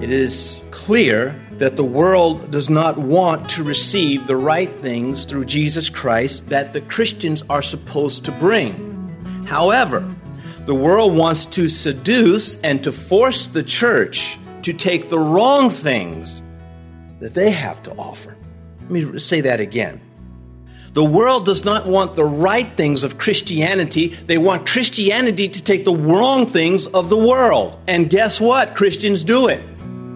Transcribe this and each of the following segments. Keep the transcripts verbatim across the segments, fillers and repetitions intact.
It is clear that the world does not want to receive the right things through Jesus Christ that the Christians are supposed to bring. However, the world wants to seduce and to force the church to take the wrong things that they have to offer. Let me say that again. The world does not want the right things of Christianity. They want Christianity to take the wrong things of the world. And guess what? Christians do it.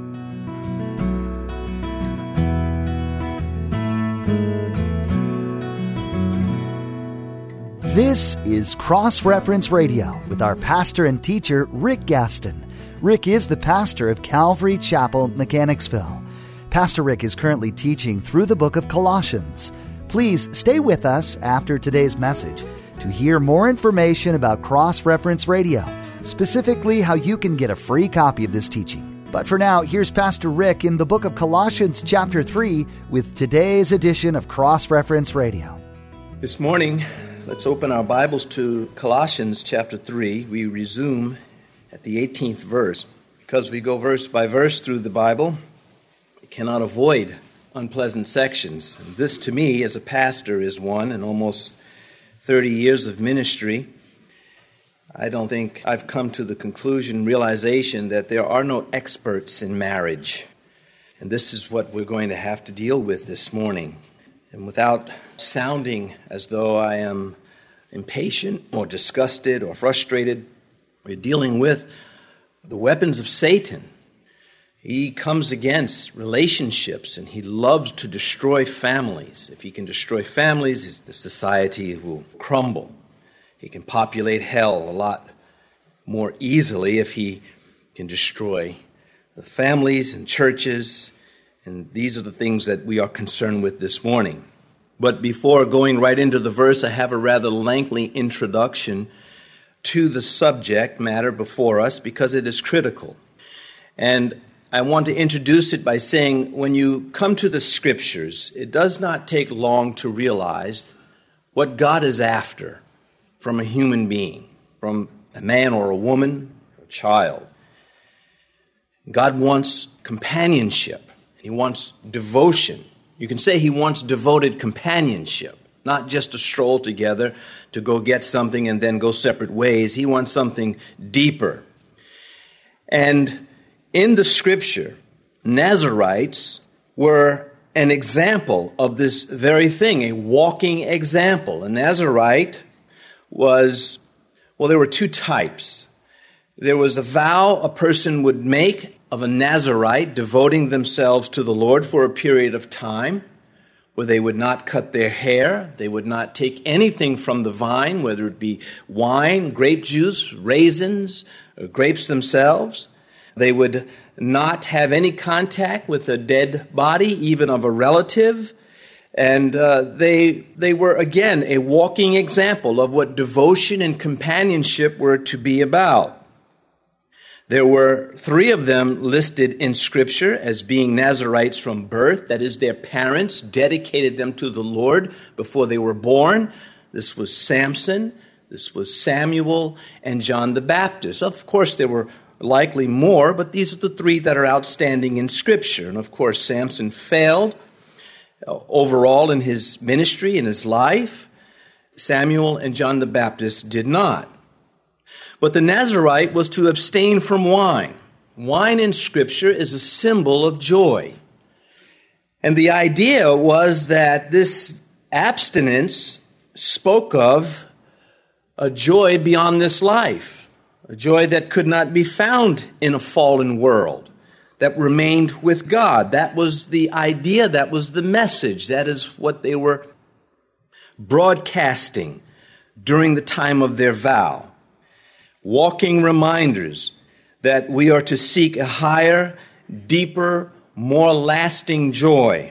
This is Cross Reference Radio with our pastor and teacher, Rick Gaston. Rick is the pastor of Calvary Chapel, Mechanicsville. Pastor Rick is currently teaching through the book of Colossians. Please stay with us after today's message to hear more information about Cross Reference Radio, specifically how you can get a free copy of this teaching. But for now, here's Pastor Rick in the book of Colossians chapter three with today's edition of Cross Reference Radio. This morning, let's open our Bibles to Colossians chapter three. We resume at the eighteenth verse. Because we go verse by verse through the Bible, we cannot avoid unpleasant sections. And this, to me, as a pastor, is one in almost thirty years of ministry. I don't think I've come to the conclusion, realization that there are no experts in marriage. And this is what we're going to have to deal with this morning. And without sounding as though I am impatient or disgusted or frustrated, we're dealing with the weapons of Satan. He comes against relationships and he loves to destroy families. If he can destroy families, the society will crumble. He can populate hell a lot more easily if he can destroy the families and churches. And these are the things that we are concerned with this morning. But before going right into the verse, I have a rather lengthy introduction to the subject matter before us because it is critical. And I want to introduce it by saying when you come to the Scriptures, it does not take long to realize what God is after from a human being, from a man or a woman or a child. God wants companionship. He wants devotion. You can say he wants devoted companionship, not just a stroll together to go get something and then go separate ways. He wants something deeper. And in the Scripture, Nazarites were an example of this very thing, a walking example. A Nazarite was, well, there were two types. There was a vow a person would make of a Nazarite, devoting themselves to the Lord for a period of time, where they would not cut their hair, they would not take anything from the vine, whether it be wine, grape juice, raisins, or grapes themselves. They would not have any contact with a dead body, even of a relative. And uh, they they were, again, a walking example of what devotion and companionship were to be about. There were three of them listed in Scripture as being Nazarites from birth. That is, their parents dedicated them to the Lord before they were born. This was Samson, this was Samuel, and John the Baptist. Of course, there were likely more, but these are the three that are outstanding in Scripture. And of course, Samson failed overall in his ministry, in his life. Samuel and John the Baptist did not. But the Nazarite was to abstain from wine. Wine in Scripture is a symbol of joy. And the idea was that this abstinence spoke of a joy beyond this life, a joy that could not be found in a fallen world, that remained with God. That was the idea, that was the message, that is what they were broadcasting during the time of their vow. Walking reminders that we are to seek a higher, deeper, more lasting joy.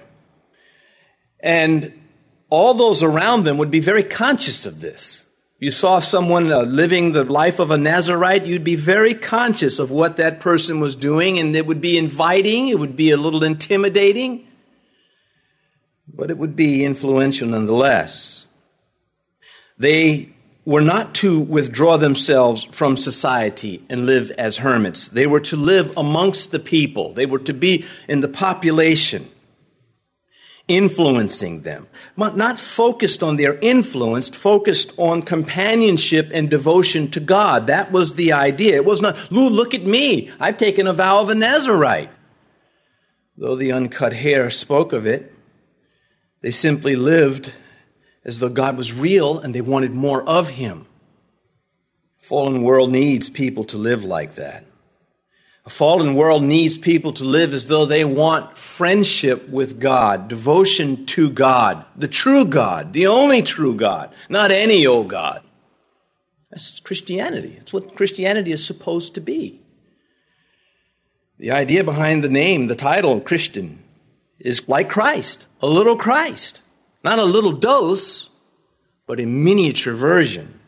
And all those around them would be very conscious of this. You saw someone uh, living the life of a Nazarite, you'd be very conscious of what that person was doing, and it would be inviting, it would be a little intimidating, but it would be influential nonetheless. They were not to withdraw themselves from society and live as hermits. They were to live amongst the people. They were to be in the population, influencing them. But not focused on their influence, focused on companionship and devotion to God. That was the idea. It was not, Lou, look at me. I've taken a vow of a Nazirite. Though the uncut hair spoke of it, they simply lived as though God was real and they wanted more of Him. A fallen world needs people to live like that. A fallen world needs people to live as though they want friendship with God, devotion to God, the true God, the only true God, not any old God. That's Christianity. It's what Christianity is supposed to be. The idea behind the name, the title, Christian, is like Christ, a little Christ. Not a little dose, but a miniature version.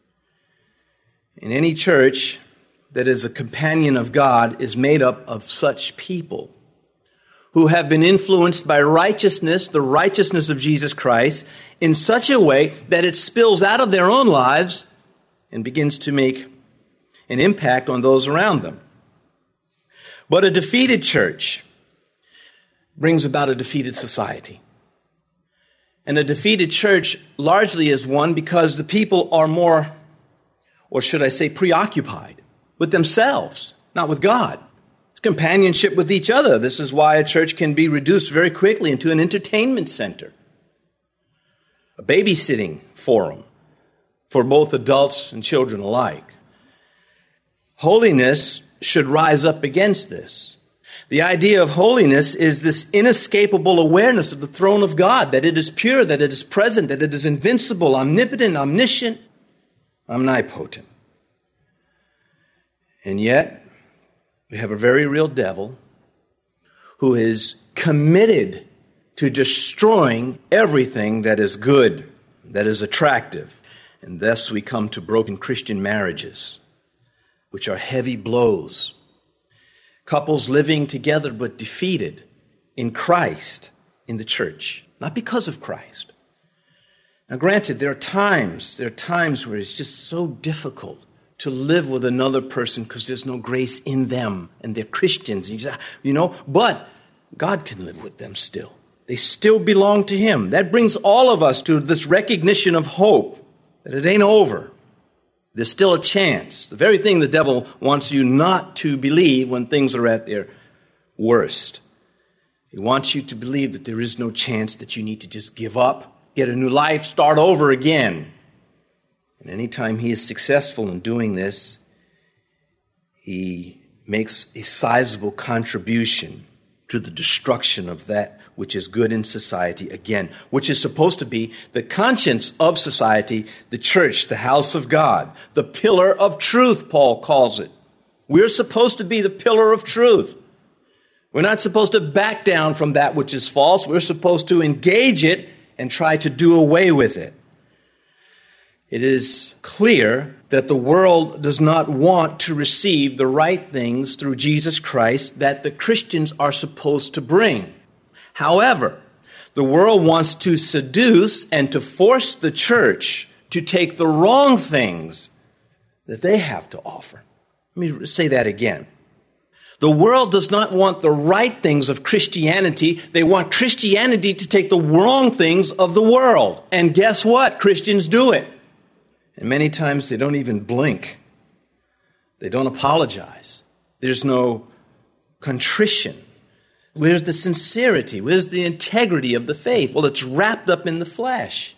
In any church that is a companion of God is made up of such people who have been influenced by righteousness, the righteousness of Jesus Christ, in such a way that it spills out of their own lives and begins to make an impact on those around them. But a defeated church brings about a defeated society. And a defeated church largely is one because the people are more, or should I say, preoccupied with themselves, not with God. It's companionship with each other. This is why a church can be reduced very quickly into an entertainment center, a babysitting forum for both adults and children alike. Holiness should rise up against this. The idea of holiness is this inescapable awareness of the throne of God, that it is pure, that it is present, that it is invincible, omnipotent, omniscient, omnipotent. And yet, we have a very real devil who is committed to destroying everything that is good, that is attractive. And thus we come to broken Christian marriages, which are heavy blows. Couples living together but defeated in Christ, in the church, not because of Christ. Now granted, there are times, there are times where it's just so difficult to live with another person because there's no grace in them and they're Christians, you, just, you know, but God can live with them still. They still belong to Him. That brings all of us to this recognition of hope, that it ain't over. There's still a chance. The very thing the devil wants you not to believe when things are at their worst. He wants you to believe that there is no chance, that you need to just give up, get a new life, start over again. And anytime he is successful in doing this, he makes a sizable contribution to the destruction of that which is good in society, again, which is supposed to be the conscience of society, the church, the house of God, the pillar of truth, Paul calls it. We're supposed to be the pillar of truth. We're not supposed to back down from that which is false. We're supposed to engage it and try to do away with it. It is clear that the world does not want to receive the right things through Jesus Christ that the Christians are supposed to bring. However, the world wants to seduce and to force the church to take the wrong things that they have to offer. Let me say that again. The world does not want the right things of Christianity. They want Christianity to take the wrong things of the world. And guess what? Christians do it. And many times they don't even blink. They don't apologize. There's no contrition. Where's the sincerity? Where's the integrity of the faith? Well, it's wrapped up in the flesh.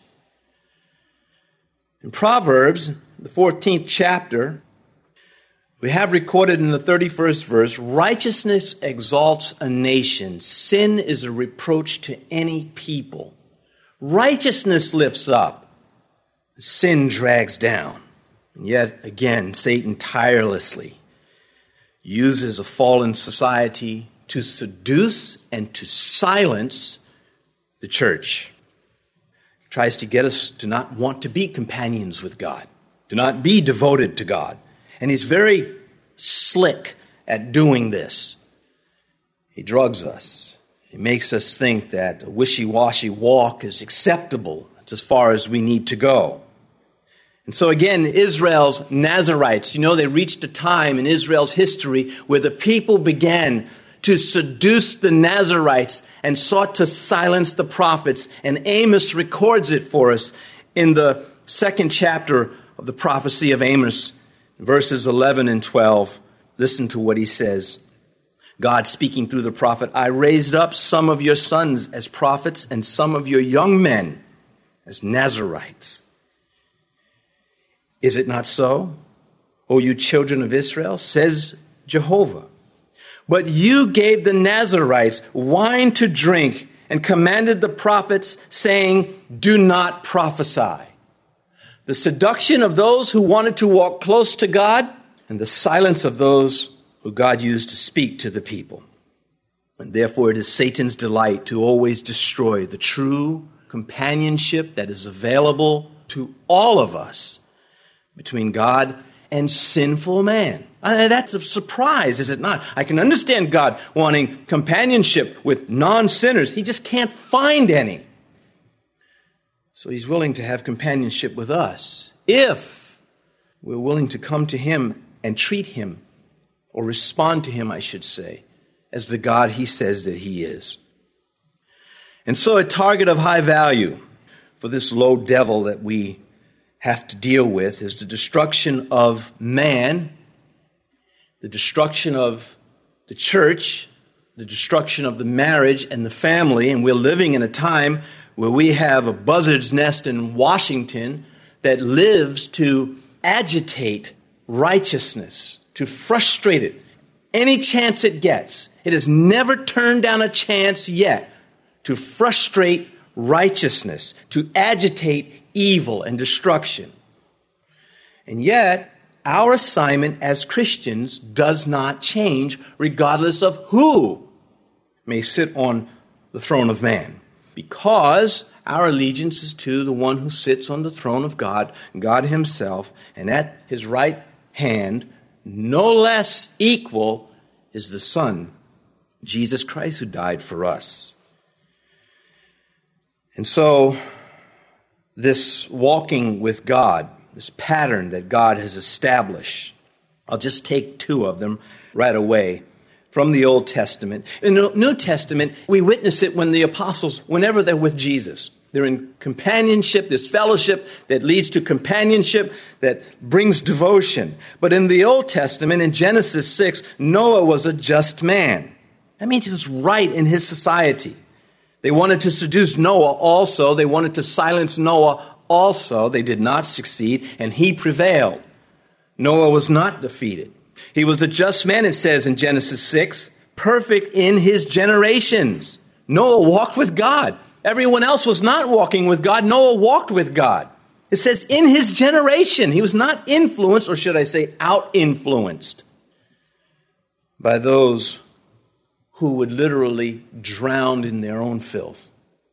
In Proverbs, the fourteenth chapter, we have recorded in the thirty-first verse, righteousness exalts a nation. Sin is a reproach to any people. Righteousness lifts up. Sin drags down. And yet, again, Satan tirelessly uses a fallen society to seduce and to silence the church. He tries to get us to not want to be companions with God, to not be devoted to God. And he's very slick at doing this. He drugs us. He makes us think that a wishy-washy walk is acceptable. It's as far as we need to go. And so again, Israel's Nazarites, you know, they reached a time in Israel's history where the people began to seduce the Nazarites and sought to silence the prophets. And Amos records it for us in the second chapter of the prophecy of Amos, verses eleven and twelve. Listen to what he says. God speaking through the prophet, I raised up some of your sons as prophets and some of your young men as Nazarites. Is it not so, O you children of Israel, says Jehovah? But you gave the Nazarites wine to drink and commanded the prophets, saying, do not prophesy. The seduction of those who wanted to walk close to God and the silence of those who God used to speak to the people. And therefore it is Satan's delight to always destroy the true companionship that is available to all of us between God and sinful man. Uh, that's a surprise, is it not? I can understand God wanting companionship with non-sinners. He just can't find any. So he's willing to have companionship with us if we're willing to come to him and treat him, or respond to him, I should say, as the God he says that he is. And so a target of high value for this low devil that we have to deal with is the destruction of man, the destruction of the church, the destruction of the marriage and the family. And we're living in a time where we have a buzzard's nest in Washington that lives to agitate righteousness, to frustrate it any chance it gets. It has never turned down a chance yet to frustrate righteousness, to agitate evil and destruction. And yet, our assignment as Christians does not change regardless of who may sit on the throne of man, because our allegiance is to the one who sits on the throne of God, God himself, and at his right hand, no less equal, is the Son, Jesus Christ, who died for us. And so, this walking with God, this pattern that God has established, I'll just take two of them right away from the Old Testament. In the New Testament, we witness it when the apostles, whenever they're with Jesus, they're in companionship, this fellowship that leads to companionship that brings devotion. But in the Old Testament, in Genesis six, Noah was a just man. That means he was right in his society. They wanted to seduce Noah also. They wanted to silence Noah also. They did not succeed, and he prevailed. Noah was not defeated. He was a just man, it says in Genesis six, perfect in his generations. Noah walked with God. Everyone else was not walking with God. Noah walked with God. It says in his generation. He was not influenced, or should I say out-influenced, by those who would literally drown in their own filth.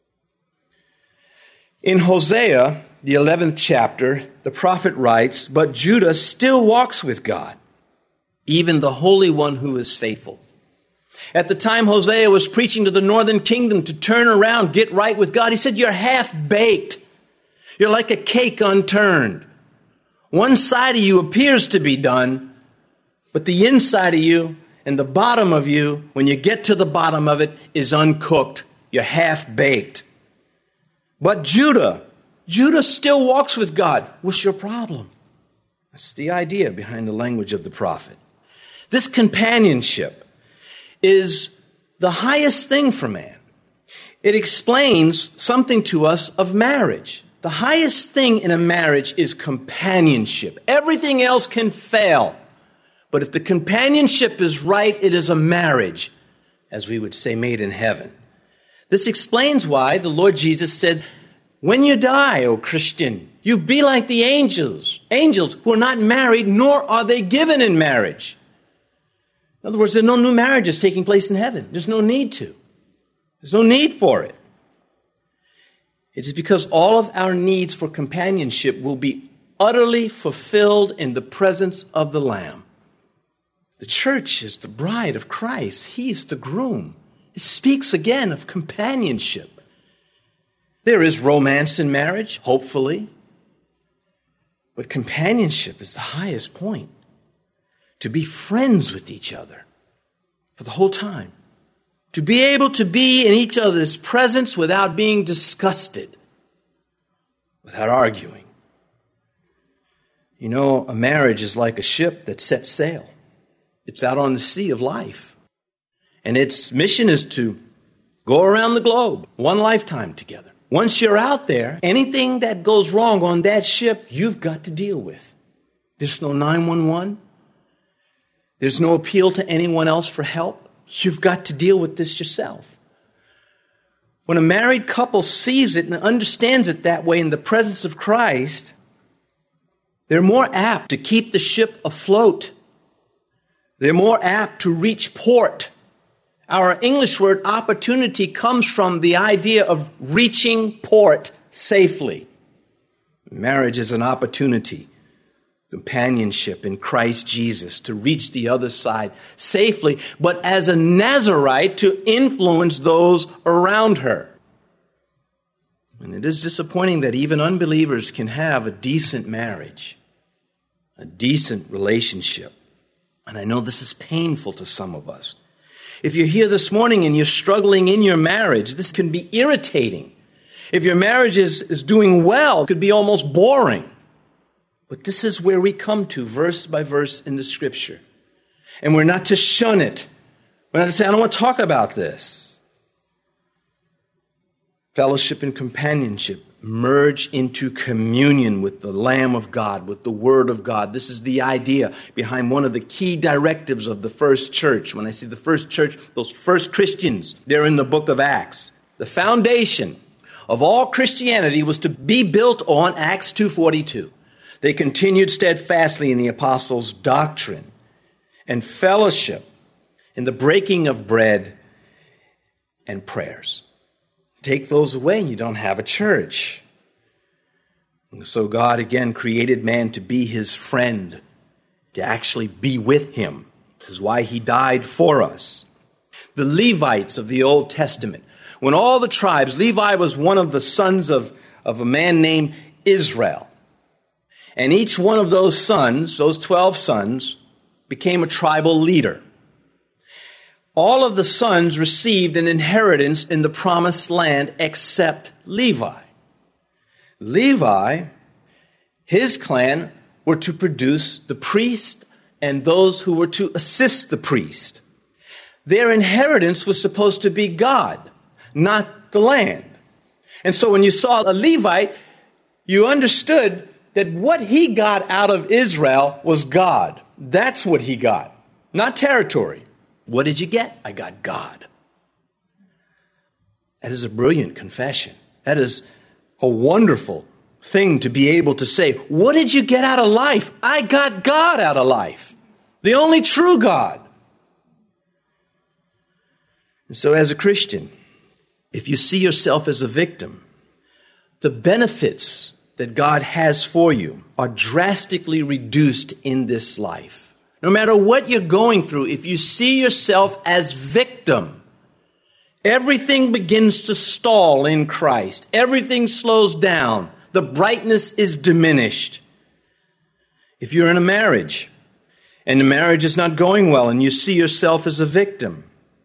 In Hosea, the eleventh chapter, the prophet writes, but Judah still walks with God, even the Holy One who is faithful. At the time Hosea was preaching to the northern kingdom to turn around, get right with God, he said, you're half-baked. You're like a cake unturned. One side of you appears to be done, but the inside of you and the bottom of you, when you get to the bottom of it, is uncooked. You're half-baked. But Judah, Judah still walks with God. What's your problem? That's the idea behind the language of the prophet. This companionship is the highest thing for man. It explains something to us of marriage. The highest thing in a marriage is companionship. Everything else can fail. But if the companionship is right, it is a marriage, as we would say, made in heaven. This explains why the Lord Jesus said, when you die, O Christian, you be like the angels, angels who are not married, nor are they given in marriage. In other words, there are no new marriages taking place in heaven. There's no need to. There's no need for it. It is because all of our needs for companionship will be utterly fulfilled in the presence of the Lamb. The church is the bride of Christ. He's the groom. It speaks again of companionship. There is romance in marriage, hopefully. But companionship is the highest point. To be friends with each other for the whole time. To be able to be in each other's presence without being disgusted, without arguing. You know, a marriage is like a ship that sets sail. It's out on the sea of life. And its mission is to go around the globe, one lifetime together. Once you're out there, anything that goes wrong on that ship, you've got to deal with. There's no nine one one. There's no appeal to anyone else for help. You've got to deal with this yourself. When a married couple sees it and understands it that way in the presence of Christ, they're more apt to keep the ship afloat. They're more apt to reach port. Our English word opportunity comes from the idea of reaching port safely. Marriage is an opportunity, companionship in Christ Jesus to reach the other side safely, but as a Nazarite to influence those around her. And it is disappointing that even unbelievers can have a decent marriage, a decent relationship. And I know this is painful to some of us. If you're here this morning and you're struggling in your marriage, this can be irritating. If your marriage is, is doing well, it could be almost boring. But this is where we come to, verse by verse in the Scripture. And we're not to shun it. We're not to say, I don't want to talk about this. Fellowship and companionship merge into communion with the Lamb of God, with the Word of God. This is the idea behind one of the key directives of the first church. When I say the first church, those first Christians, they're in the book of Acts. The foundation of all Christianity was to be built on Acts two forty-two. They continued steadfastly in the apostles' doctrine and fellowship, in the breaking of bread and prayers. Take those away and you don't have a church. And so God again created man to be his friend, to actually be with him. This is why he died for us. The Levites of the Old Testament, when all the tribes, Levi was one of the sons of, of a man named Israel. And each one of those sons, those twelve sons, became a tribal leader. All of the sons received an inheritance in the promised land except Levi. Levi, his clan, were to produce the priest and those who were to assist the priest. Their inheritance was supposed to be God, not the land. And so when you saw a Levite, you understood that what he got out of Israel was God. That's what he got, not territory. What did you get? I got God. That is a brilliant confession. That is a wonderful thing to be able to say. What did you get out of life? I got God out of life. The only true God. And so as a Christian, if you see yourself as a victim, the benefits that God has for you are drastically reduced in this life. No matter what you're going through, if you see yourself as victim, everything begins to stall in Christ. Everything slows down. The brightness is diminished. If you're in a marriage and the marriage is not going well and you see yourself as a victim,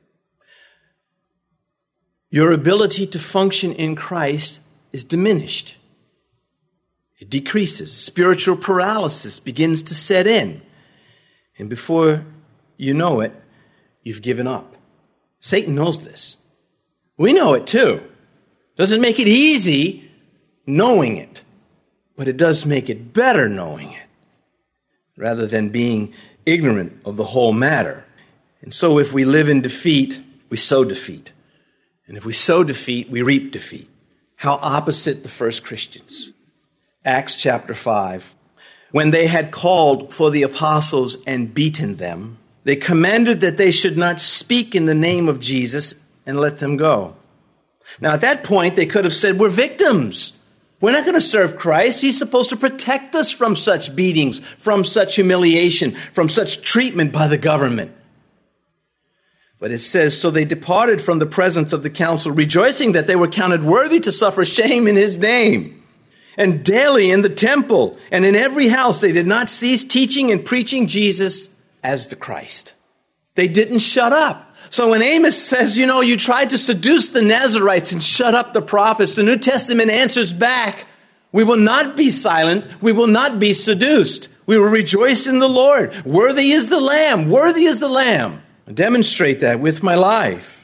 your ability to function in Christ is diminished. It decreases. Spiritual paralysis begins to set in. And before you know it, you've given up. Satan knows this. We know it too. Doesn't make it easy knowing it, but it does make it better knowing it, rather than being ignorant of the whole matter. And so if we live in defeat, we sow defeat. And if we sow defeat, we reap defeat. How opposite the first Christians. Acts chapter five. When they had called for the apostles and beaten them, they commanded that they should not speak in the name of Jesus and let them go. Now, at that point, they could have said, we're victims. We're not going to serve Christ. He's supposed to protect us from such beatings, from such humiliation, from such treatment by the government. But it says, so they departed from the presence of the council, rejoicing that they were counted worthy to suffer shame in his name. And daily in the temple and in every house, they did not cease teaching and preaching Jesus as the Christ. They didn't shut up. So when Amos says, you know, you tried to seduce the Nazarites and shut up the prophets, the New Testament answers back, we will not be silent. We will not be seduced. We will rejoice in the Lord. Worthy is the Lamb. Worthy is the Lamb. I demonstrate that with my life.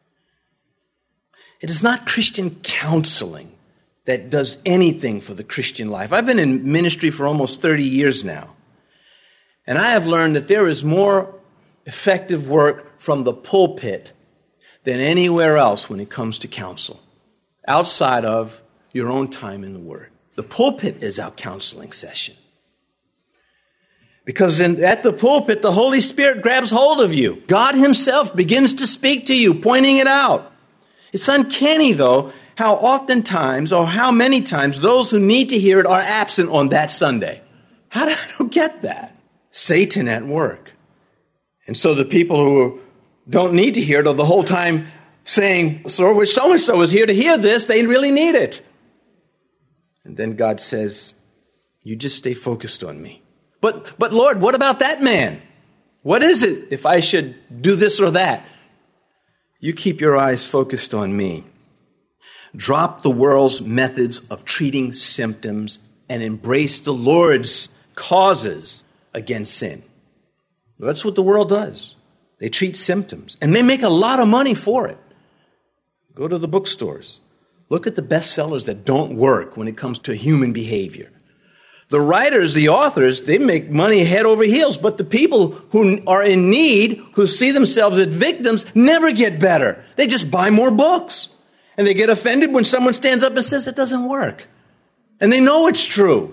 It is not Christian counseling that does anything for the Christian life. I've been in ministry for almost thirty years now. And I have learned that there is more effective work from the pulpit than anywhere else when it comes to counsel, outside of your own time in the Word. The pulpit is our counseling session. Because in, at the pulpit, the Holy Spirit grabs hold of you. God Himself begins to speak to you, pointing it out. It's uncanny, though, how oftentimes or how many times those who need to hear it are absent on that Sunday. How do I don't get that? Satan at work. And so the people who don't need to hear it are the whole time saying, so so-and-so is here to hear this. They really need it. And then God says, you just stay focused on me. But, but Lord, what about that man? What is it if I should do this or that? You keep your eyes focused on me. Drop the world's methods of treating symptoms and embrace the Lord's causes against sin. That's what the world does. They treat symptoms, and they make a lot of money for it. Go to the bookstores. Look at the bestsellers that don't work when it comes to human behavior. The writers, the authors, they make money head over heels, but the people who are in need, who see themselves as victims, never get better. They just buy more books. And they get offended when someone stands up and says it doesn't work. And they know it's true.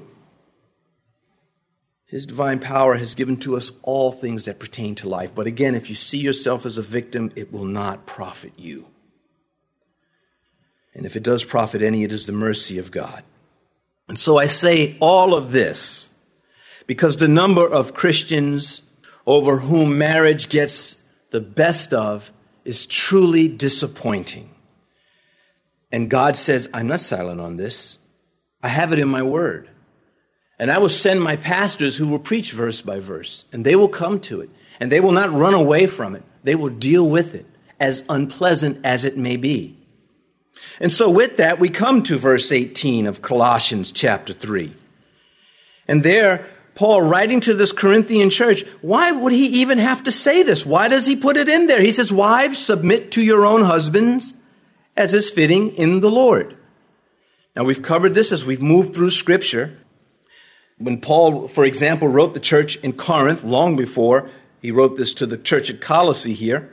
His divine power has given to us all things that pertain to life. But again, if you see yourself as a victim, it will not profit you. And if it does profit any, it is the mercy of God. And so I say all of this because the number of Christians over whom marriage gets the best of is truly disappointing. And God says, I'm not silent on this. I have it in my word. And I will send my pastors who will preach verse by verse, and they will come to it, and they will not run away from it. They will deal with it, as unpleasant as it may be. And so with that, we come to verse eighteen of Colossians chapter three. And there, Paul, writing to this Corinthian church, why would he even have to say this? Why does he put it in there? He says, wives, submit to your own husbands as is fitting in the Lord. Now, we've covered this as we've moved through Scripture. When Paul, for example, wrote the church in Corinth, long before he wrote this to the church at Colossae here,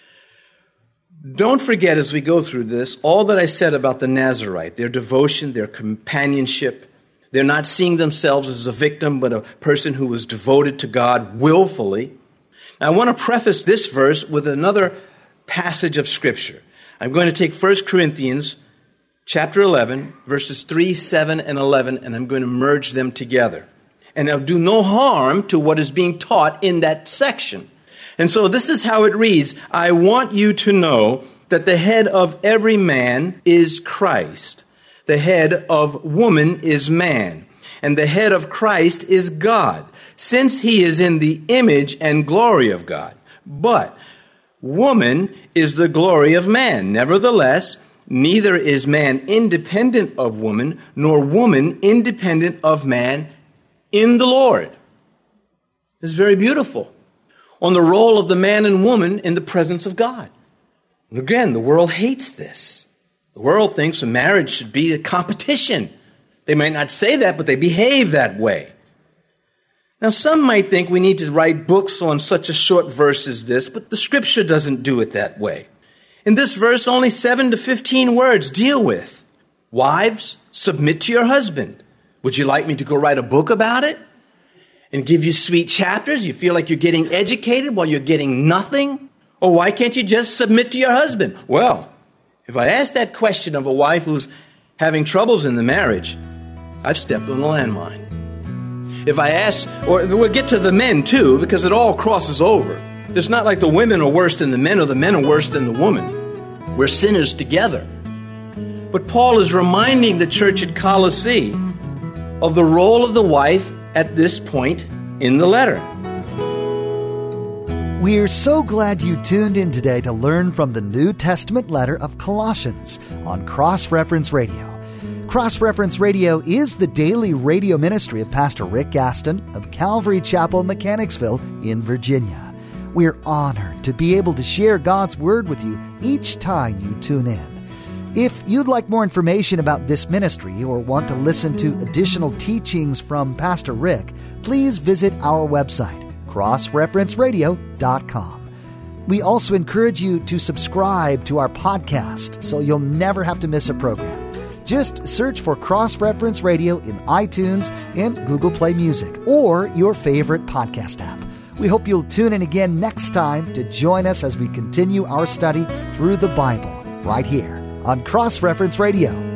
don't forget as we go through this, all that I said about the Nazarite, their devotion, their companionship. They're not seeing themselves as a victim, but a person who was devoted to God willfully. Now, I want to preface this verse with another passage of Scripture. I'm going to take First Corinthians chapter eleven, verses three, seven, and eleven, and I'm going to merge them together. And I'll do no harm to what is being taught in that section. And so this is how it reads. I want you to know that the head of every man is Christ. The head of woman is man. And the head of Christ is God, since he is in the image and glory of God. But woman is the glory of man. Nevertheless, neither is man independent of woman, nor woman independent of man in the Lord. It's very beautiful. On the role of the man and woman in the presence of God. And again, the world hates this. The world thinks a marriage should be a competition. They might not say that, but they behave that way. Now, some might think we need to write books on such a short verse as this, but the Scripture doesn't do it that way. In this verse, only seven to fifteen words deal with. Wives, submit to your husband. Would you like me to go write a book about it? And give you sweet chapters? You feel like you're getting educated while you're getting nothing? Or why can't you just submit to your husband? Well, if I ask that question of a wife who's having troubles in the marriage, I've stepped on a landmine. If I ask, or we'll get to the men too, because it all crosses over. It's not like the women are worse than the men or the men are worse than the woman. We're sinners together. But Paul is reminding the church at Colossae of the role of the wife at this point in the letter. We're so glad you tuned in today to learn from the New Testament letter of Colossians on Cross Reference Radio. Cross Reference Radio is the daily radio ministry of Pastor Rick Gaston of Calvary Chapel, Mechanicsville in Virginia. We're honored to be able to share God's Word with you each time you tune in. If you'd like more information about this ministry or want to listen to additional teachings from Pastor Rick, please visit our website, cross reference radio dot com. We also encourage you to subscribe to our podcast so you'll never have to miss a program. Just search for Cross Reference Radio in iTunes and Google Play Music or your favorite podcast app. We hope you'll tune in again next time to join us as we continue our study through the Bible right here on Cross Reference Radio.